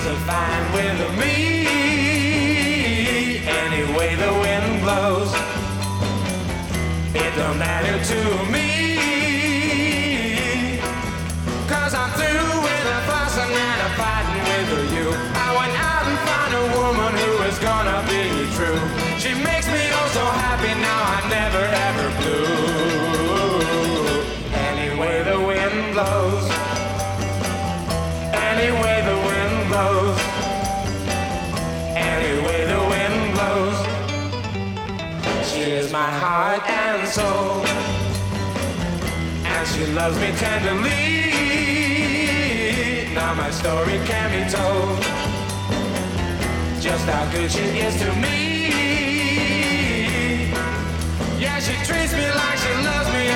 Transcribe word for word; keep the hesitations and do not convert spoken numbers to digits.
so fine with me. Any way the wind blows, it don't matter to me. Cause I'm through with the fussing and the fighting with you. I went out and found a woman who is gonna be true. She makes me oh so happy now, I never ever blue. Any way the wind blows, any way the wind blows, any way the wind blows. She is my heart and soul, and she loves me tenderly. Now my story can be told, just how good she is to me. Yeah, she treats me like she loves me.